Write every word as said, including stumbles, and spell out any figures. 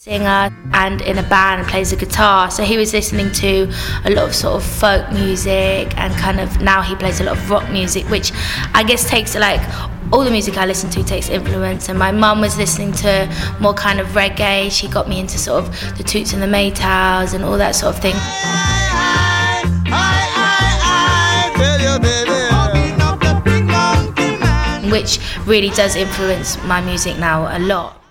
singer and in a band and plays the guitar, so he was listening to a lot of sort of folk music, and kind of now he plays a lot of rock music, which I guess takes like all the music I listen to takes influence. And my mum was listening to more kind of reggae. She got me into sort of the Toots and the Maytals and all that sort of thing. I, I, I, I tell you, baby. Which really does influence my music now a lot.